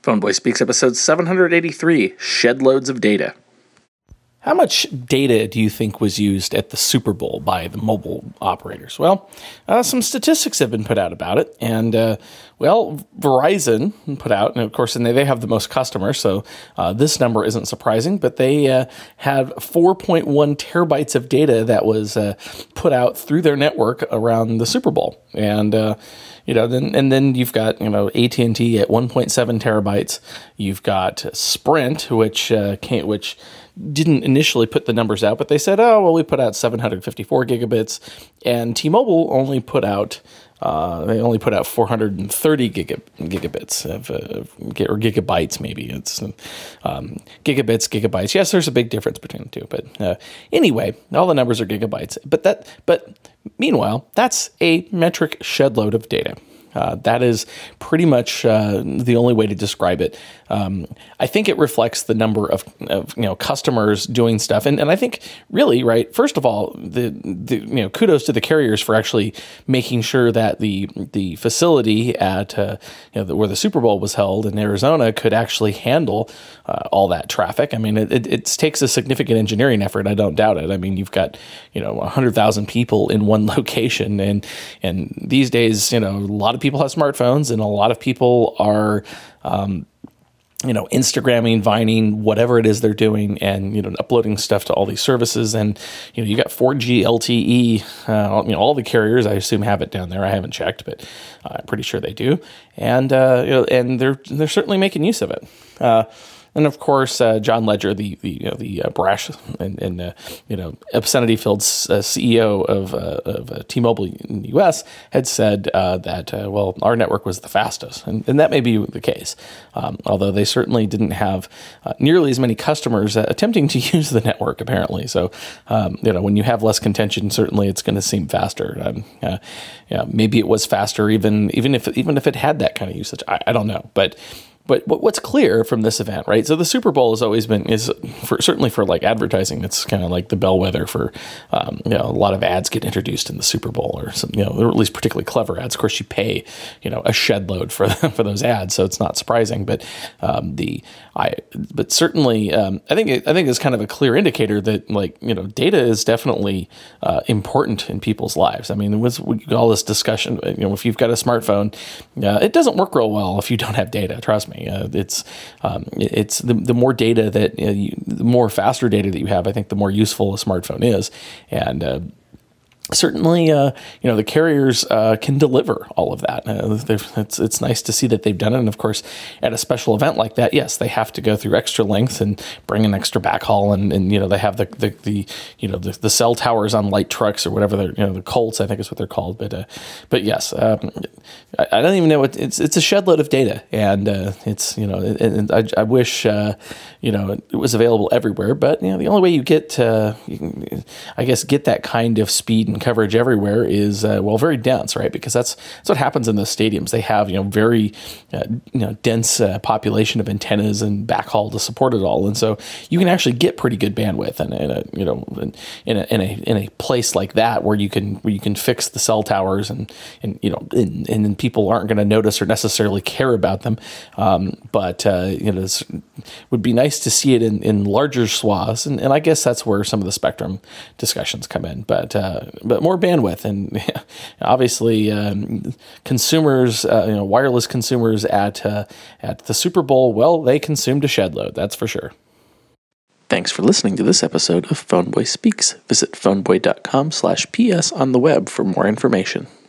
Phoneboy Speaks, episode 783, Shed Loads of Data. How much data do you think was used at the Super Bowl by the mobile operators? Well, some statistics have been put out about it. And, Verizon put out, and of course, they have the most customers, so this number isn't surprising, but they had 4.1 terabytes of data that was put out through their network around the Super Bowl. And, then you've got, AT&T at 1.7 terabytes. You've got Sprint, which didn't initially put the numbers out, but they said, we put out 754 gigabits, and T-Mobile only put out 430 gigabits or gigabytes, maybe. It's gigabits, gigabytes. Yes, there's a big difference between the two, but anyway, all the numbers are gigabytes. But meanwhile, that's a metric shed load of data. That is pretty much the only way to describe it. I think it reflects the number of customers doing stuff, and I think really, right. First of all, the kudos to the carriers for actually making sure that the facility at where the Super Bowl was held in Arizona could actually handle all that traffic. I mean, it takes a significant engineering effort. I don't doubt it. I mean, you've got 100,000 people in one location, and these days, a lot of people have smartphones, and a lot of people are, Instagramming, Vining, whatever it is they're doing, and, uploading stuff to all these services. And, you got 4G, LTE, all the carriers, I assume, have it down there. I haven't checked, but I'm pretty sure they do. And, and they're certainly making use of it. And of course, John Ledger, the brash and obscenity-filled CEO of T-Mobile in the U.S., had said that our network was the fastest, and that may be the case. Although they certainly didn't have nearly as many customers attempting to use the network, apparently. So, when you have less contention, certainly it's going to seem faster. Maybe it was faster, even if it had that kind of usage. I don't know, But what's clear from this event, right? So the Super Bowl has always been, certainly for like advertising, it's kind of like the bellwether for, a lot of ads get introduced in the Super Bowl, or some, or at least particularly clever ads. Of course, you pay, a shed load for those ads, so it's not surprising. But certainly, I think it's kind of a clear indicator that data is definitely important in people's lives. I mean, all this discussion, if you've got a smartphone, it doesn't work real well if you don't have data. Trust me. It's the more data that the more faster data that you have, I think the more useful a smartphone is, and certainly, the carriers can deliver all of that. It's nice to see that they've done it. And of course, at a special event like that, yes, they have to go through extra lengths and bring an extra backhaul, and they have the cell towers on light trucks or whatever the Colts, I think is what they're called. But yes, I don't even know it's a shed load of data, and it's and I wish it was available everywhere. But the only way you get get that kind of speed and coverage everywhere is very dense, right? Because that's what happens in those stadiums. They have very dense population of antennas and backhaul to support it all, and so you can actually get pretty good bandwidth in a place like that where you can fix the cell towers and people aren't going to notice or necessarily care about them. But it would be nice to see it in larger swaths, and I guess that's where some of the spectrum discussions come in. But more bandwidth, and obviously consumers, wireless consumers at the Super Bowl, they consumed a shed load, that's for sure. Thanks for listening to this episode of Phoneboy Speaks. Visit phoneboy.com/ps on the web for more information.